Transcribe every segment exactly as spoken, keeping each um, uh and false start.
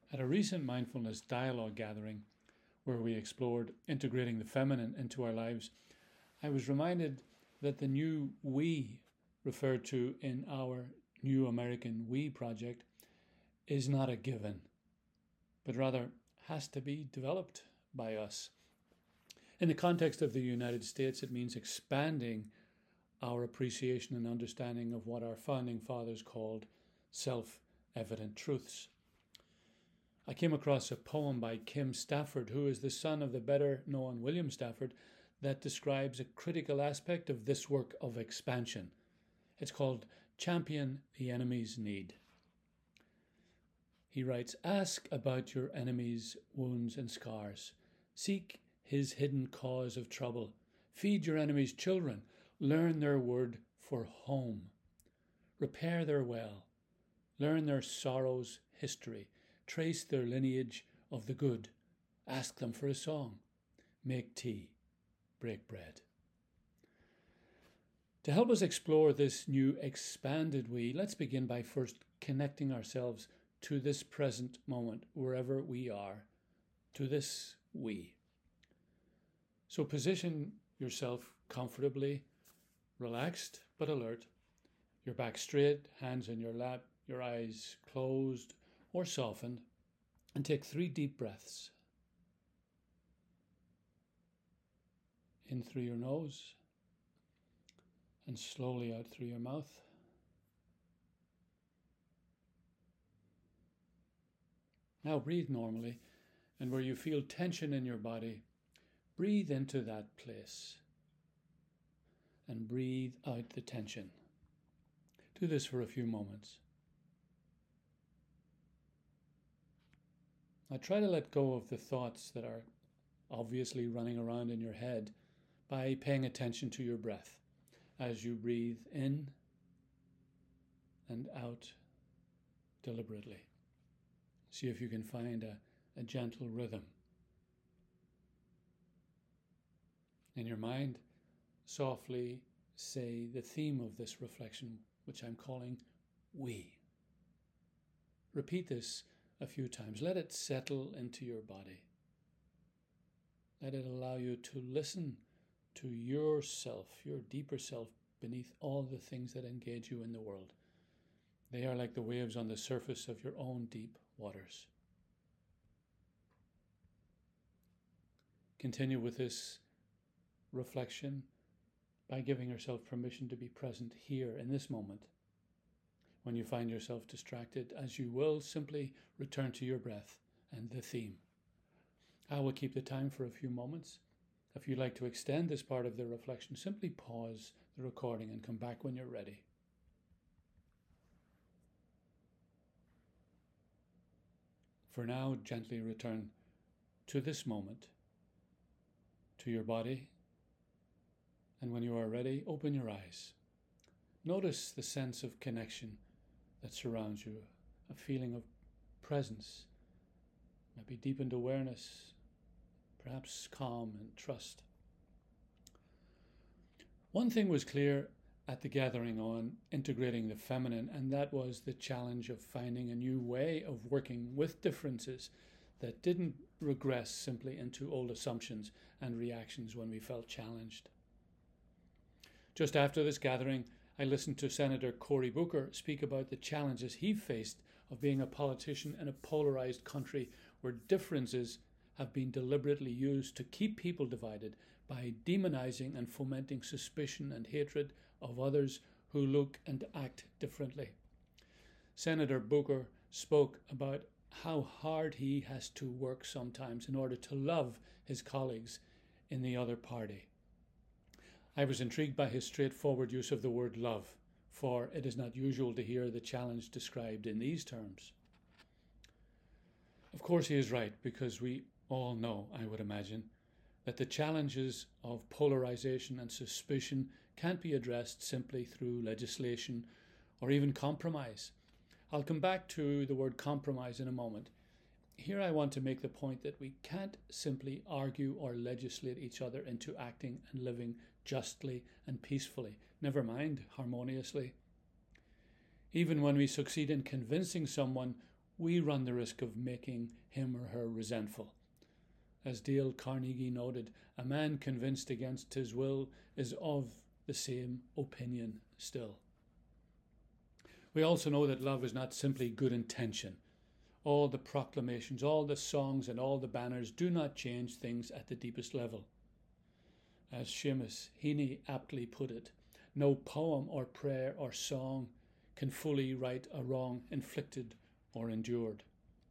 At a recent mindfulness dialogue gathering, where we explored integrating the feminine into our lives, I was reminded that the new we referred to in our New American We project is not a given, but rather has to be developed by us. In the context of the United States, it means expanding our appreciation and understanding of what our founding fathers called self-evident truths. I came across a poem by Kim Stafford, who is the son of the better-known William Stafford, that describes a critical aspect of this work of expansion. It's called Champion the Enemy's Need. He writes, "Ask about your enemy's wounds and scars. Seek his hidden cause of trouble. Feed your enemy's children. Learn their word for home. Repair their well. Learn their sorrow's history. Trace their lineage of the good. Ask them for a song. Make tea. Break bread." To help us explore this new expanded we, let's begin by first connecting ourselves to this present moment, wherever we are, to this we. So position yourself comfortably, relaxed but alert, your back straight, hands in your lap, your eyes closed or softened, and take three deep breaths. In through your nose and slowly out through your mouth. Now breathe normally, and where you feel tension in your body, breathe into that place and breathe out the tension. Do this for a few moments. Now try to let go of the thoughts that are obviously running around in your head by paying attention to your breath as you breathe in and out deliberately. See if you can find a, a gentle rhythm. In your mind, softly say the theme of this reflection, which I'm calling we. Repeat this a few times. Let it settle into your body. Let it allow you to listen to yourself, your deeper self, beneath all the things that engage you in the world. They are like the waves on the surface of your own deep waters. Continue with this reflection by giving yourself permission to be present here in this moment. When you find yourself distracted, as you will, simply return to your breath and the theme. I will keep the time for a few moments. If you'd like to extend this part of the reflection, simply pause the recording and come back when you're ready. For now, gently return to this moment, to your body, and when you are ready, open your eyes. Notice the sense of connection that surrounds you, a feeling of presence, maybe deepened awareness, perhaps calm and trust. One thing was clear at the gathering on integrating the feminine, and that was the challenge of finding a new way of working with differences that didn't regress simply into old assumptions and reactions when we felt challenged. Just after this gathering, I listened to Senator Cory Booker speak about the challenges he faced of being a politician in a polarized country where differences have been deliberately used to keep people divided by demonizing and fomenting suspicion and hatred of others who look and act differently. Senator Booker spoke about how hard he has to work sometimes in order to love his colleagues in the other party. I was intrigued by his straightforward use of the word love, for it is not usual to hear the challenge described in these terms. Of course he is right, because we all know, I would imagine, that the challenges of polarization and suspicion can't be addressed simply through legislation or even compromise. I'll come back to the word compromise in a moment. Here I want to make the point that we can't simply argue or legislate each other into acting and living justly and peacefully, never mind harmoniously. Even when we succeed in convincing someone we run the risk of making him or her resentful. As Dale Carnegie noted, a man convinced against his will is of the same opinion still. We also know that love is not simply good intention. All the proclamations, all the songs and all the banners do not change things at the deepest level. As Seamus Heaney aptly put it, no poem or prayer or song can fully right a wrong inflicted or endured.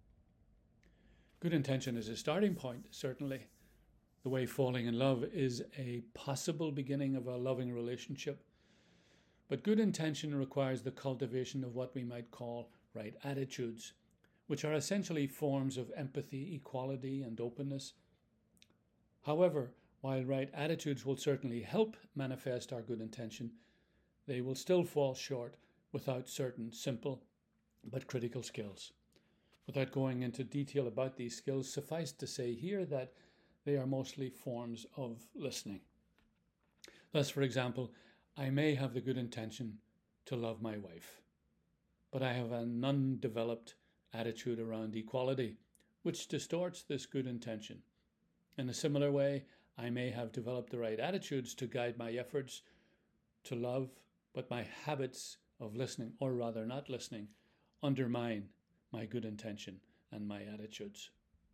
Good intention is a starting point, certainly. The way falling in love is a possible beginning of a loving relationship. But good intention requires the cultivation of what we might call right attitudes, which are essentially forms of empathy, equality, and openness. However, while right attitudes will certainly help manifest our good intention, they will still fall short without certain simple but critical skills. Without going into detail about these skills, suffice to say here that they are mostly forms of listening. Thus, for example, I may have the good intention to love my wife, but I have an undeveloped attitude around equality, which distorts this good intention. In a similar way, I may have developed the right attitudes to guide my efforts to love, but my habits of listening, or rather not listening, undermine my good intention and my attitudes.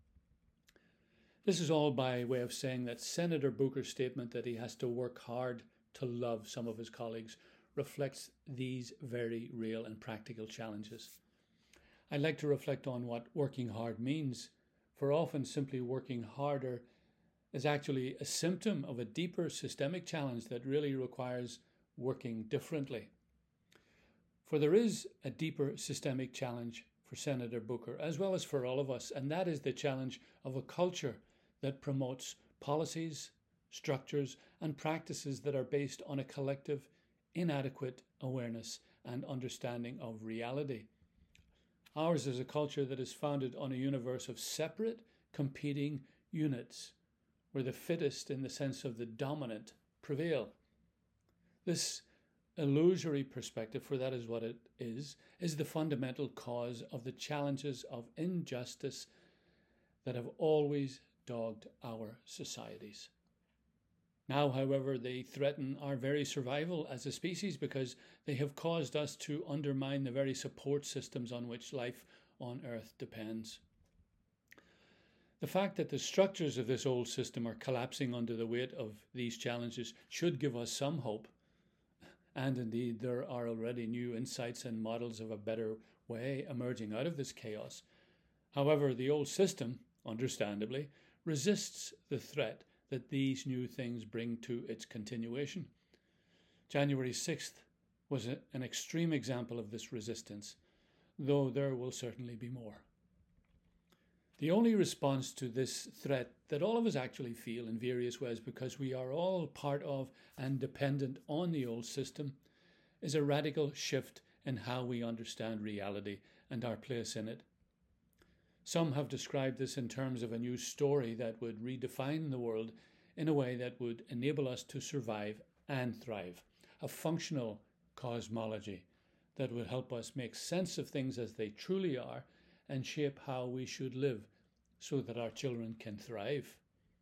This is all by way of saying that Senator Booker's statement that he has to work hard to love some of his colleagues reflects these very real and practical challenges. I'd like to reflect on what working hard means, for often simply working harder is actually a symptom of a deeper systemic challenge that really requires working differently. For there is a deeper systemic challenge for Senator Booker, as well as for all of us, and that is the challenge of a culture that promotes policies, structures, and practices that are based on a collective, inadequate awareness and understanding of reality. Ours is a culture that is founded on a universe of separate, competing units, where the fittest, in the sense of the dominant, prevail. This illusory perspective, for that is what it is, is the fundamental cause of the challenges of injustice that have always dogged our societies. Now, however, they threaten our very survival as a species because they have caused us to undermine the very support systems on which life on Earth depends. The fact that the structures of this old system are collapsing under the weight of these challenges should give us some hope. And indeed, there are already new insights and models of a better way emerging out of this chaos. However, the old system, understandably, resists the threat that these new things bring to its continuation. January sixth was a, an extreme example of this resistance, though there will certainly be more. The only response to this threat that all of us actually feel in various ways, because we are all part of and dependent on the old system, is a radical shift in how we understand reality and our place in it. Some have described this in terms of a new story that would redefine the world in a way that would enable us to survive and thrive, a functional cosmology that would help us make sense of things as they truly are and shape how we should live so that our children can thrive.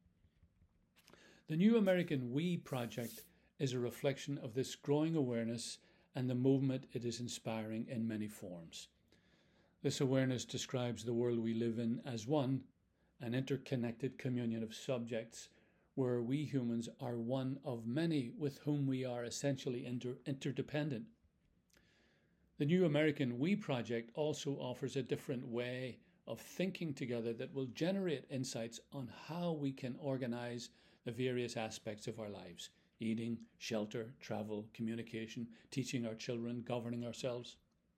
The New American We Project is a reflection of this growing awareness and the movement it is inspiring in many forms. This awareness describes the world we live in as one, an interconnected communion of subjects, where we humans are one of many with whom we are essentially inter- interdependent. The New American We Project also offers a different way of thinking together that will generate insights on how we can organize the various aspects of our lives: eating, shelter, travel, communication, teaching our children, governing ourselves.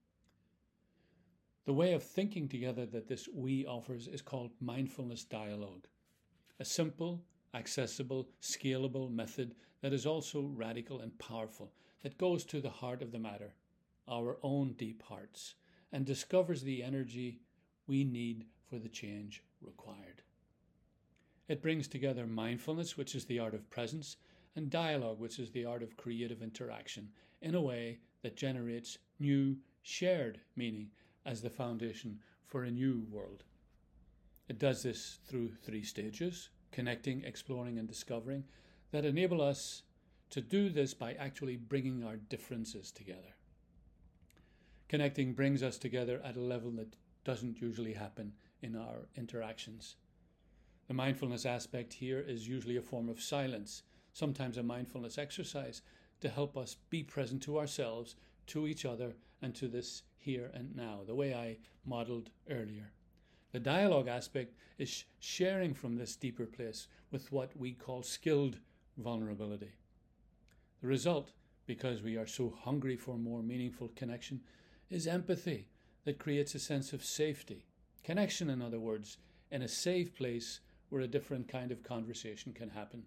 The way of thinking together that this we offers is called mindfulness dialogue, a simple, accessible, scalable method that is also radical and powerful, that goes to the heart of the matter, our own deep hearts, and discovers the energy we need for the change required. It brings together mindfulness, which is the art of presence, and dialogue, which is the art of creative interaction, in a way that generates new shared meaning as the foundation for a new world. It does this through three stages: connecting, exploring, and discovering, that enable us to do this by actually bringing our differences together. Connecting brings us together at a level that doesn't usually happen in our interactions. The mindfulness aspect here is usually a form of silence, sometimes a mindfulness exercise to help us be present to ourselves, to each other, and to this here and now, the way I modeled earlier. The dialogue aspect is sharing from this deeper place with what we call skilled vulnerability. The result, because we are so hungry for more meaningful connection, is empathy that creates a sense of safety. Connection, in other words, in a safe place where a different kind of conversation can happen.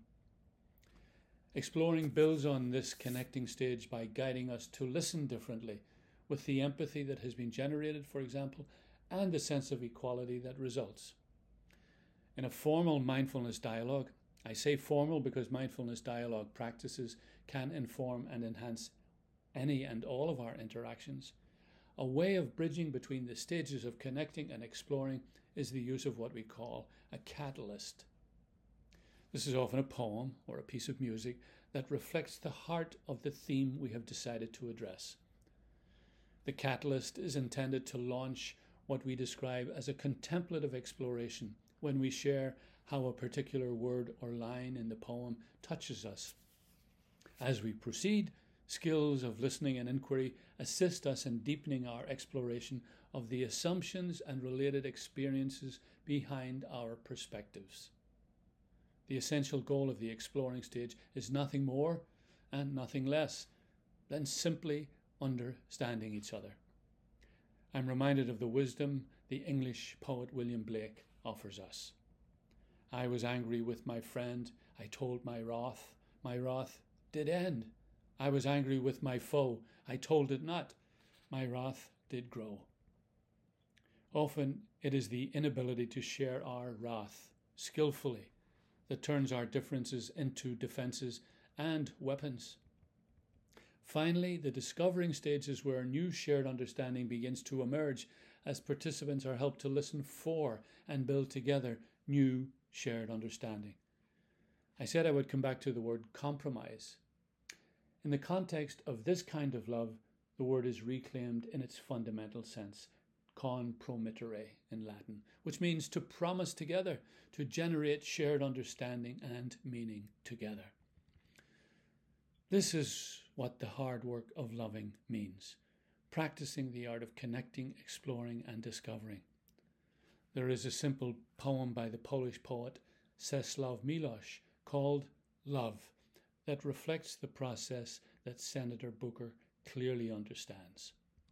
Exploring builds on this connecting stage by guiding us to listen differently, with the empathy that has been generated, for example, and the sense of equality that results. In a formal mindfulness dialogue, I say formal because mindfulness dialogue practices can inform and enhance any and all of our interactions. A way of bridging between the stages of connecting and exploring is the use of what we call a catalyst. This is often a poem or a piece of music that reflects the heart of the theme we have decided to address. The catalyst is intended to launch what we describe as a contemplative exploration when we share how a particular word or line in the poem touches us. As we proceed, skills of listening and inquiry assist us in deepening our exploration of the assumptions and related experiences behind our perspectives. The essential goal of the exploring stage is nothing more and nothing less than simply understanding each other. I'm reminded of the wisdom the English poet William Blake offers us. I was angry with my friend, I told my wrath, my wrath did end. I was angry with my foe, I told it not, my wrath did grow. Often it is the inability to share our wrath skillfully that turns our differences into defenses and weapons. Finally, the discovering stage is where new shared understanding begins to emerge as participants are helped to listen for and build together new shared understanding. I said I would come back to the word compromise. In the context of this kind of love, the word is reclaimed in its fundamental sense, compromittere in Latin, which means to promise together, to generate shared understanding and meaning together. This is what the hard work of loving means, practicing the art of connecting, exploring, and discovering. There is a simple poem by the Polish poet Czesław Miłosz called Love that reflects the process that Senator Booker clearly understands.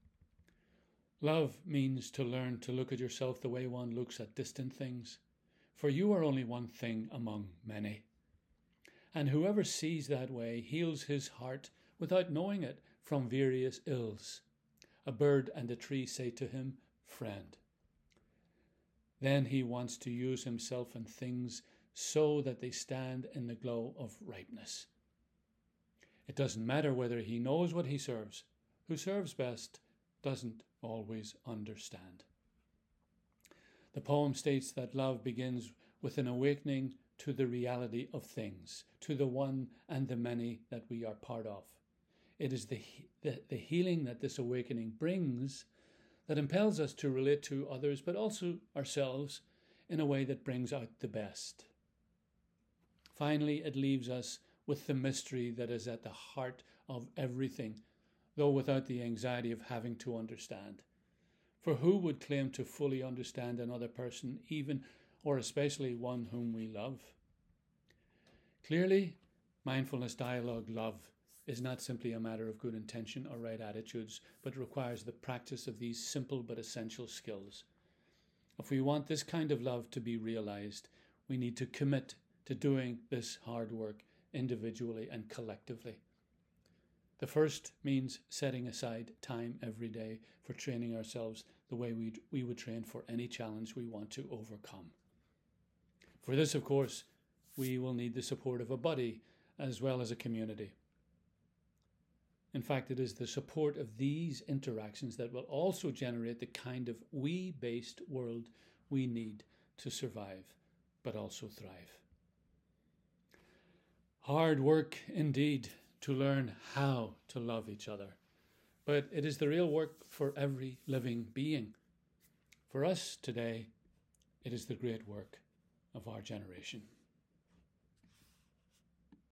Love means to learn to look at yourself the way one looks at distant things, for you are only one thing among many. And whoever sees that way heals his heart without knowing it from various ills. A bird and a tree say to him, friend. Then he wants to use himself and things so that they stand in the glow of ripeness. It doesn't matter whether he knows what he serves. Who serves best doesn't always understand. The poem states that love begins with an awakening to the reality of things, to the one and the many that we are part of. It is the, the, the healing that this awakening brings that impels us to relate to others, but also ourselves, in a way that brings out the best. Finally, it leaves us with the mystery that is at the heart of everything, though without the anxiety of having to understand. For who would claim to fully understand another person, even or especially one whom we love? Clearly, mindfulness dialogue love is not simply a matter of good intention or right attitudes, but requires the practice of these simple but essential skills. If we want this kind of love to be realized, we need to commit to doing this hard work individually and collectively. The first means setting aside time every day for training ourselves the way we'd, we would train for any challenge we want to overcome. For this, of course, we will need the support of a buddy as well as a community. In fact, it is the support of these interactions that will also generate the kind of we-based world we need to survive, but also thrive. Hard work indeed to learn how to love each other, but it is the real work for every living being. For us today, it is the great work of our generation.